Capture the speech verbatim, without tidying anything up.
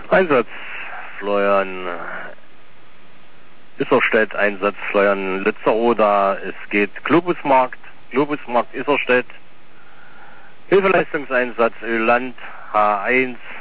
Einsatz Florian Isserstedt, Einsatz Florian Lützeroda, es geht Globusmarkt, Globusmarkt Isserstedt, Hilfeleistungseinsatz Öland H eins